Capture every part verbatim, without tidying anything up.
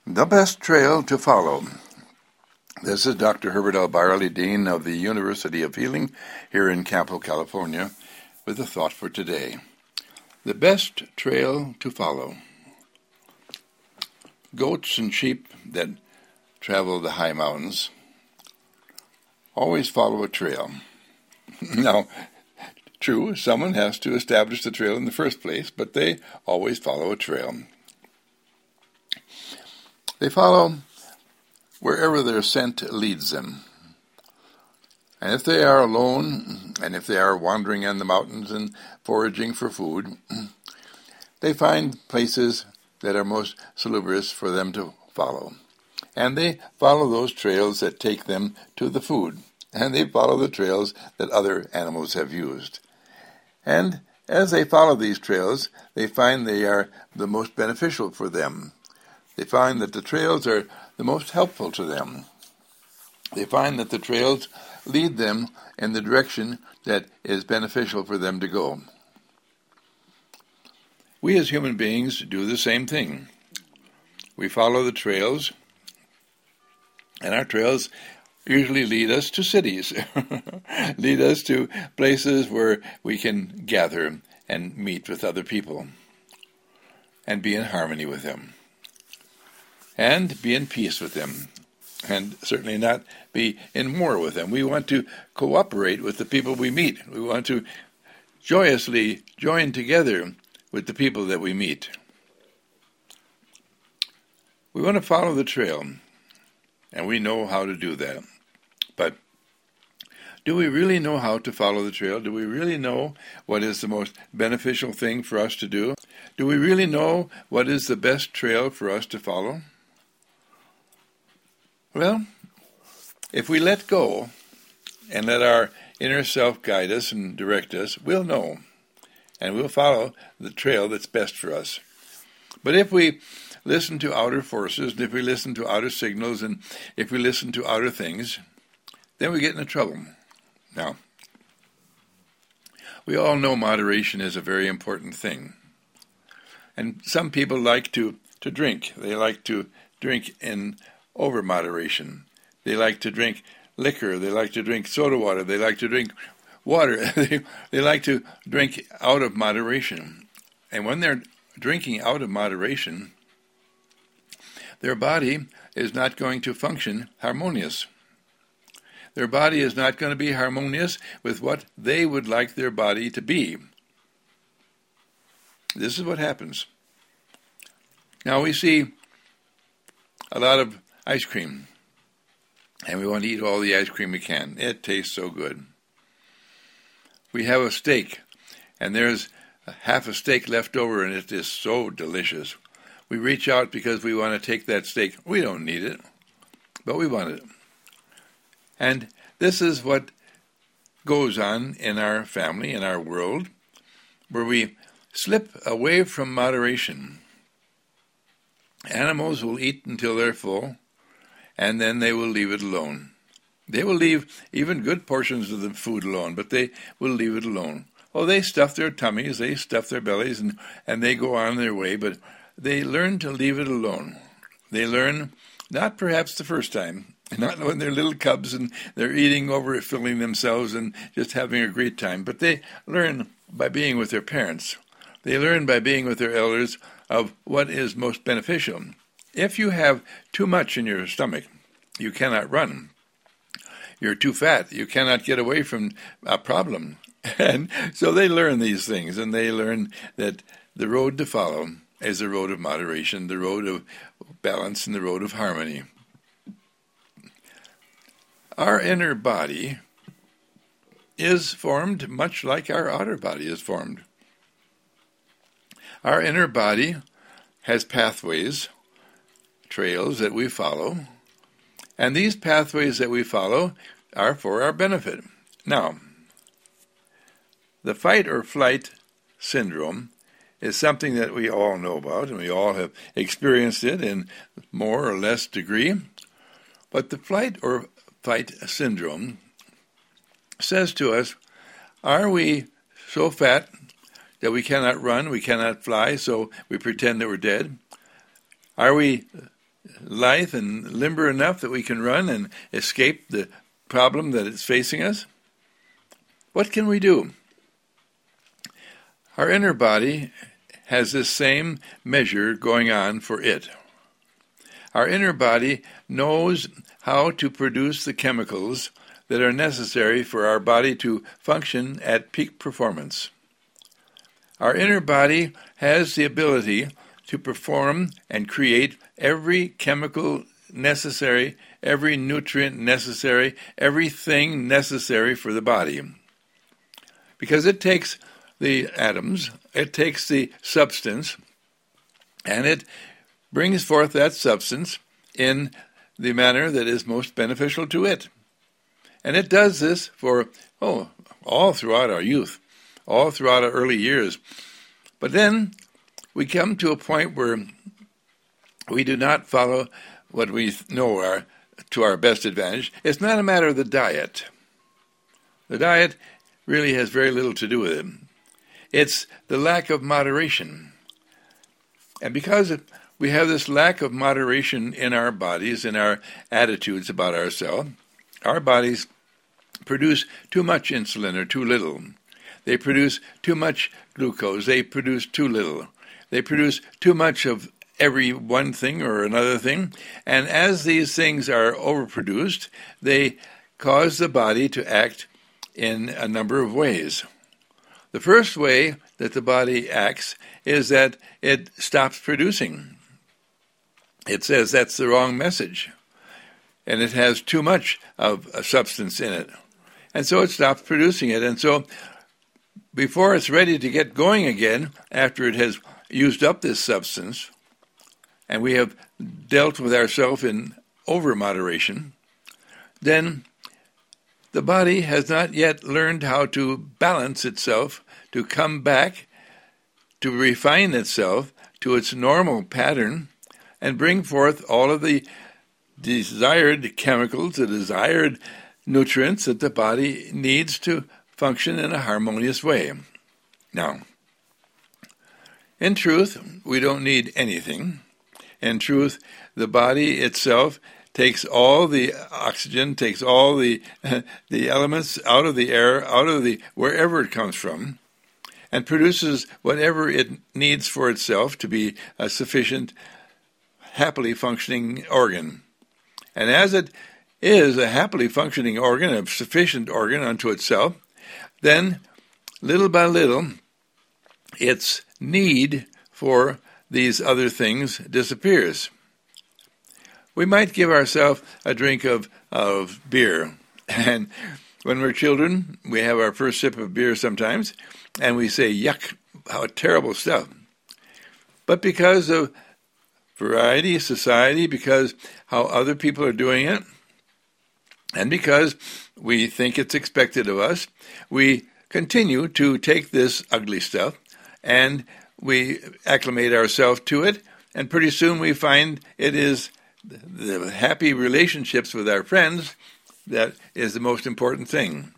The best trail to follow. This is Doctor Herbert L. Byerly, Dean of the University of Healing here in Campo, California, with a thought for today. The best trail to follow. Goats and sheep that travel the high mountains always follow a trail. Now, true, someone has to establish the trail in the first place, but they always follow a trail. They follow wherever their scent leads them. And if they are alone, and if they are wandering in the mountains and foraging for food, they find places that are most salubrious for them to follow. And they follow those trails that take them to the food. And they follow the trails that other animals have used. And as they follow these trails, they find they are the most beneficial for them. They find that the trails are the most helpful to them. They find that the trails lead them in the direction that is beneficial for them to go. We as human beings do the same thing. We follow the trails, and our trails usually lead us to cities, lead us to places where we can gather and meet with other people and be in harmony with them. And be in peace with them, and certainly not be in war with them. We want to cooperate with the people we meet. We want to joyously join together with the people that we meet. We want to follow the trail, and we know how to do that. But do we really know how to follow the trail? Do we really know what is the most beneficial thing for us to do? Do we really know what is the best trail for us to follow? Well, if we let go and let our inner self guide us and direct us, we'll know, and we'll follow the trail that's best for us. But if we listen to outer forces, and if we listen to outer signals, and if we listen to outer things, then we get into trouble. Now, we all know moderation is a very important thing. And some people like to, to drink. They like to drink in over moderation. They like to drink liquor. They like to drink soda water. They like to drink water. they, they like to drink out of moderation. And when they're drinking out of moderation, their body is not going to function harmonious. Their body is not going to be harmonious with what they would like their body to be. This is what happens. Now we see a lot of ice cream, and we want to eat all the ice cream we can. It tastes so good. We have a steak, and there's half a steak left over, and it is so delicious. We reach out because we want to take that steak. We don't need it, but we want it. And this is what goes on in our family, in our world, where we slip away from moderation. Animals will eat until they're full, and then they will leave it alone. They will leave even good portions of the food alone, but they will leave it alone. Oh, they stuff their tummies, they stuff their bellies, and, and they go on their way, but they learn to leave it alone. They learn, not perhaps the first time, not when they're little cubs and they're eating over, filling themselves and just having a great time, but they learn by being with their parents. They learn by being with their elders of what is most beneficial. If you have too much in your stomach, you cannot run. You're too fat. You cannot get away from a problem. And so they learn these things, and they learn that the road to follow is the road of moderation, the road of balance, and the road of harmony. Our inner body is formed much like our outer body is formed. Our inner body has pathways, trails that we follow, and these pathways that we follow are for our benefit. Now, the fight or flight syndrome is something that we all know about, and we all have experienced it in more or less degree. But the flight or fight syndrome says to us, are we so fat that we cannot run, we cannot fly, so we pretend that we're dead? Are we lithe and limber enough that we can run and escape the problem that is facing us? What can we do? Our inner body has this same measure going on for it. Our inner body knows how to produce the chemicals that are necessary for our body to function at peak performance. Our inner body has the ability to perform and create every chemical necessary, every nutrient necessary, everything necessary for the body. Because it takes the atoms, it takes the substance, and it brings forth that substance in the manner that is most beneficial to it. And it does this for, oh, all throughout our youth, all throughout our early years. But then we come to a point where we do not follow what we know are to our best advantage. It's not a matter of the diet. The diet really has very little to do with it. It's the lack of moderation. And because we have this lack of moderation in our bodies, in our attitudes about ourselves, our bodies produce too much insulin or too little. They produce too much glucose. They produce too little. They produce too much of every one thing or another thing. And as these things are overproduced, they cause the body to act in a number of ways. The first way that the body acts is that it stops producing. It says that's the wrong message, and it has too much of a substance in it. And so it stops producing it. And so before it's ready to get going again, after it has used up this substance, and we have dealt with ourselves in over-moderation, then the body has not yet learned how to balance itself, to come back, to refine itself to its normal pattern, and bring forth all of the desired chemicals, the desired nutrients that the body needs to function in a harmonious way. Now, in truth, we don't need anything. In truth, the body itself takes all the oxygen, takes all the the elements out of the air, out of the wherever it comes from, and produces whatever it needs for itself to be a sufficient, happily functioning organ. And as it is a happily functioning organ, a sufficient organ unto itself, then little by little, its need for these other things disappears. We might give ourselves a drink of, of beer, and when we're children, we have our first sip of beer sometimes, and we say, yuck, how terrible stuff. But because of variety, society, because how other people are doing it, and because we think it's expected of us, we continue to take this ugly stuff, and we acclimate ourselves to it, and pretty soon we find it is the happy relationships with our friends that is the most important thing.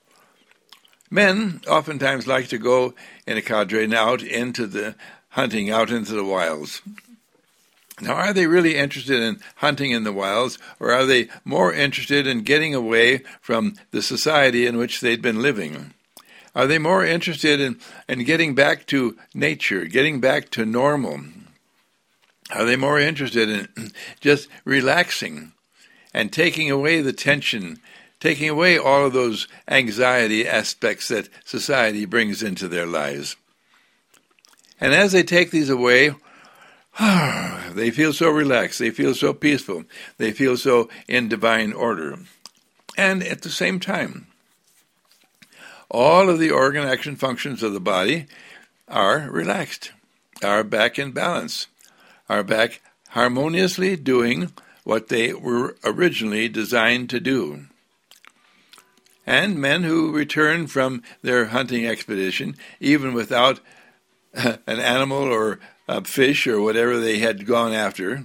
Men oftentimes like to go in a cadre and out into the hunting, out into the wilds. Now, are they really interested in hunting in the wilds, or are they more interested in getting away from the society in which they'd been living? Are they more interested in, in getting back to nature, getting back to normal? Are they more interested in just relaxing and taking away the tension, taking away all of those anxiety aspects that society brings into their lives? And as they take these away, they feel so relaxed, they feel so peaceful, they feel so in divine order. And at the same time, all of the organ action functions of the body are relaxed, are back in balance, are back harmoniously doing what they were originally designed to do. And men who return from their hunting expedition, even without an animal or a fish or whatever they had gone after,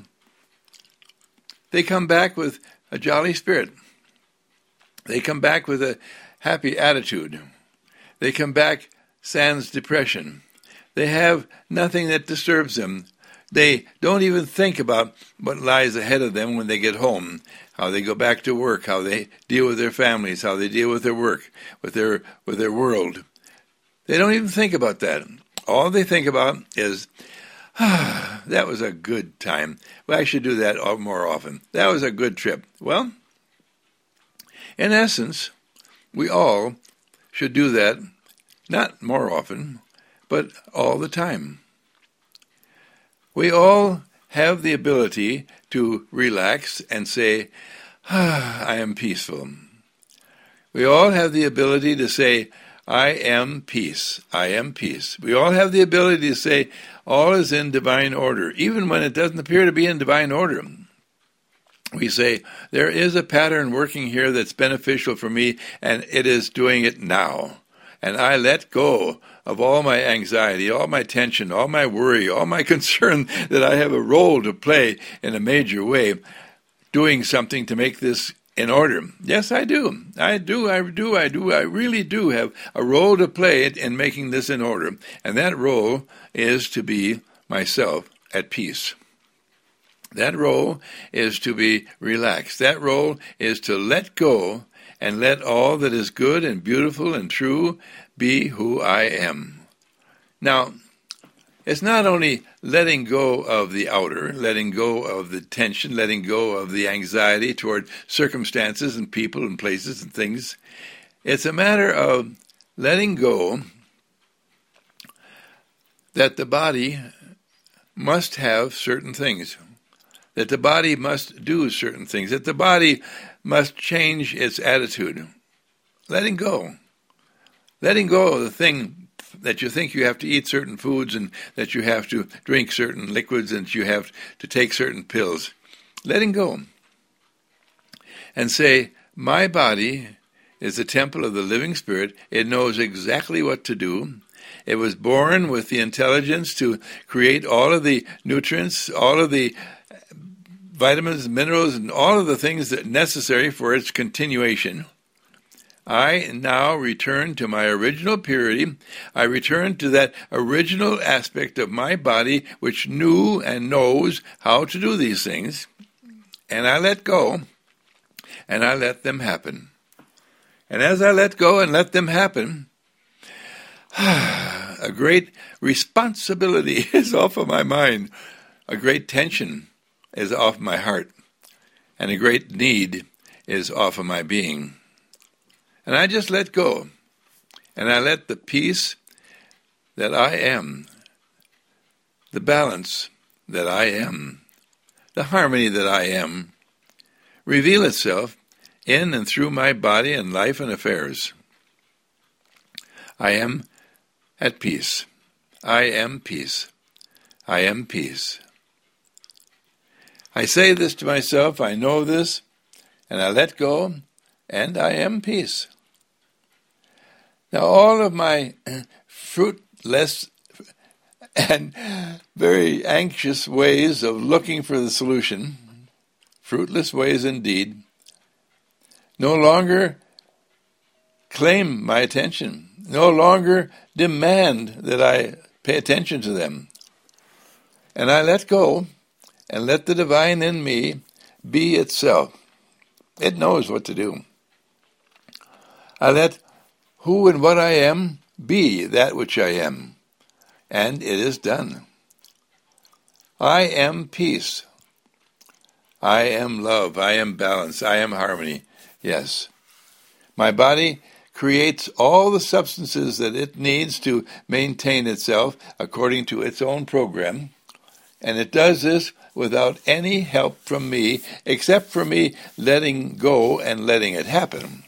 they come back with a jolly spirit. They come back with a happy attitude. They come back sans depression. They have nothing that disturbs them. They don't even think about what lies ahead of them when they get home, how they go back to work, how they deal with their families, how they deal with their work, with their with their world. They don't even think about that. All they think about is, ah, that was a good time. Well, I should do that more often. That was a good trip. Well, in essence, we all should do that, not more often, but all the time. We all have the ability to relax and say, ah, I am peaceful. We all have the ability to say, I am peace. I am peace. We all have the ability to say, all is in divine order, even when it doesn't appear to be in divine order. We say, there is a pattern working here that's beneficial for me, and it is doing it now. And I let go of all my anxiety, all my tension, all my worry, all my concern that I have a role to play in a major way, doing something to make this in order. Yes, I do. I do, I do, I do, I really do have a role to play in making this in order. And that role is to be myself at peace. That role is to be relaxed. That role is to let go and let all that is good and beautiful and true be who I am. Now, it's not only letting go of the outer, letting go of the tension, letting go of the anxiety toward circumstances and people and places and things. It's a matter of letting go that the body must have certain things, that the body must do certain things, that the body must change its attitude. Letting go. Letting go of the thing that you think you have to eat certain foods and that you have to drink certain liquids and that you have to take certain pills. Letting go. And say, my body is the temple of the living Spirit. It knows exactly what to do. It was born with the intelligence to create all of the nutrients, all of the vitamins, minerals, and all of the things that are necessary for its continuation. I now return to my original purity. I return to that original aspect of my body which knew and knows how to do these things. And I let go, and I let them happen. And as I let go and let them happen, a great responsibility is off of my mind. A great tension is off my heart. And a great need is off of my being. And I just let go, and I let the peace that I am, the balance that I am, the harmony that I am, reveal itself in and through my body and life and affairs. I am at peace. I am peace. I am peace. I say this to myself, I know this, and I let go, and I am peace. Now, all of my fruitless and very anxious ways of looking for the solution, fruitless ways indeed, no longer claim my attention, no longer demand that I pay attention to them. And I let go and let the divine in me be itself. It knows what to do. I let who and what I am be that which I am, and it is done. I am peace. I am love. I am balance. I am harmony. Yes. My body creates all the substances that it needs to maintain itself according to its own program, and it does this without any help from me, except for me letting go and letting it happen.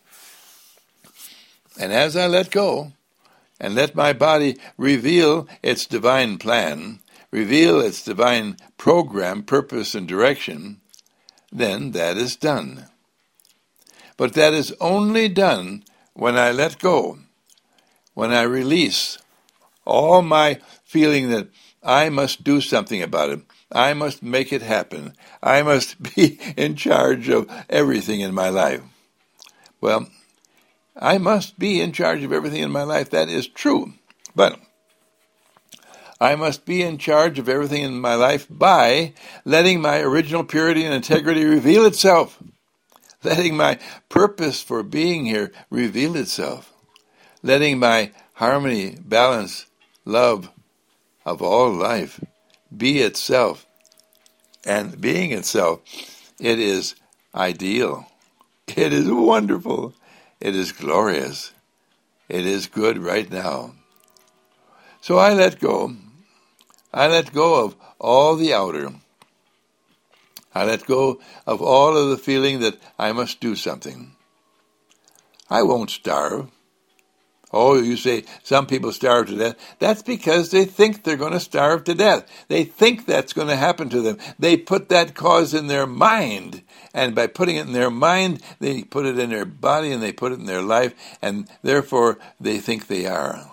And as I let go and let my body reveal its divine plan, reveal its divine program, purpose, and direction, then that is done. But that is only done when I let go, when I release all my feeling that I must do something about it. I must make it happen. I must be in charge of everything in my life. Well, I must be in charge of everything in my life. That is true. But I must be in charge of everything in my life by letting my original purity and integrity reveal itself, letting my purpose for being here reveal itself, letting my harmony, balance, love of all life be itself. And being itself, it is ideal. It is wonderful. It is glorious. It is good right now. So I let go. I let go of all the outer. I let go of all of the feeling that I must do something. I won't starve. Oh, you say some people starve to death. That's because they think they're going to starve to death. They think that's going to happen to them. They put that cause in their mind. And by putting it in their mind, they put it in their body and they put it in their life. And therefore, they think they are.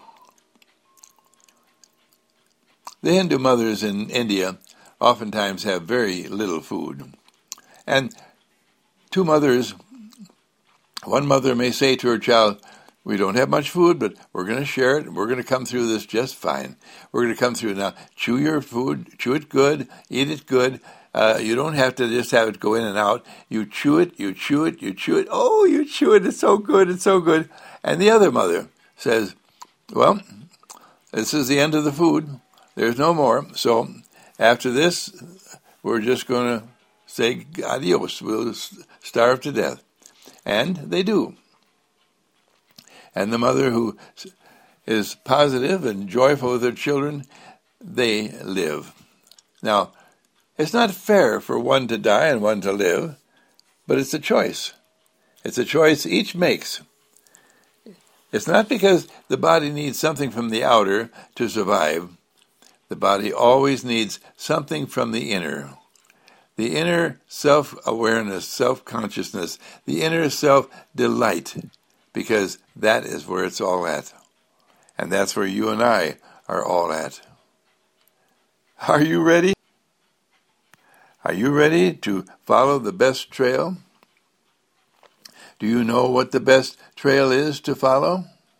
The Hindu mothers in India oftentimes have very little food. And two mothers, one mother may say to her child, we don't have much food, but we're going to share it. We're going to come through this just fine. We're going to come through now. Chew your food. Chew it good. Eat it good. Uh, you don't have to just have it go in and out. You chew it. You chew it. You chew it. Oh, you chew it. It's so good. It's so good. And the other mother says, well, this is the end of the food. There's no more. So after this, we're just going to say adios. We'll starve to death. And they do. And the mother who is positive and joyful with her children, they live. Now, it's not fair for one to die and one to live, but it's a choice. It's a choice each makes. It's not because the body needs something from the outer to survive. The body always needs something from the inner. The inner self-awareness, self-consciousness, the inner self-delight, because that is where it's all at. And that's where you and I are all at. Are you ready? Are you ready to follow the best trail? Do you know what the best trail is to follow?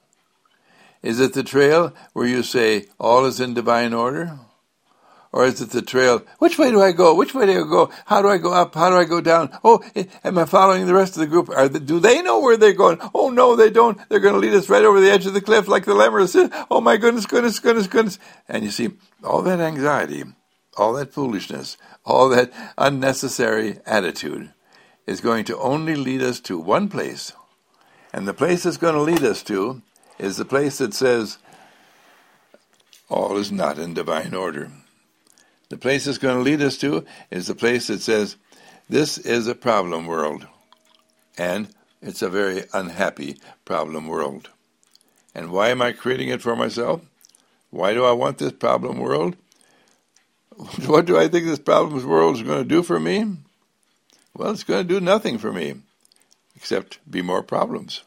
Is it the trail where you say, all is in divine order? Or is it the trail, which way do I go? Which way do I go? How do I go up? How do I go down? Oh, am I following the rest of the group? Are they, do they know where they're going? Oh, no, they don't. They're going to lead us right over the edge of the cliff like the lemurs. Oh, my goodness, goodness, goodness, goodness. And you see, all that anxiety, all that foolishness, all that unnecessary attitude is going to only lead us to one place. And the place it's going to lead us to is the place that says, all is not in divine order. The place it's going to lead us to is the place that says, this is a problem world. And it's a very unhappy problem world. And why am I creating it for myself? Why do I want this problem world? What do I think this problem world is going to do for me? Well, it's going to do nothing for me, except be more problems.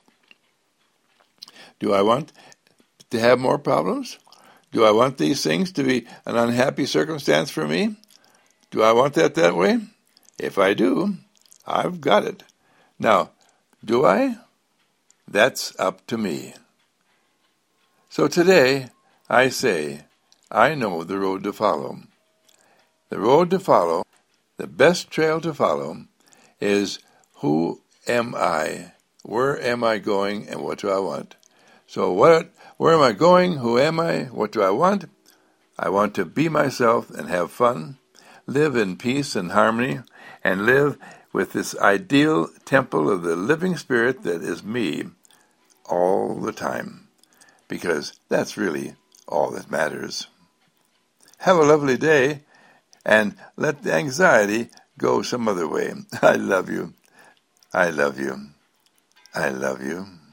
Do I want to have more problems? Do I want these things to be an unhappy circumstance for me? Do I want that that way? If I do, I've got it. Now, do I? That's up to me. So today, I say, I know the road to follow. The road to follow, the best trail to follow, is who am I? Where am I going, and what do I want? So what? Where am I going? Who am I? What do I want? I want to be myself and have fun, live in peace and harmony, and live with this ideal temple of the living spirit that is me all the time, because that's really all that matters. Have a lovely day, and let the anxiety go some other way. I love you. I love you. I love you.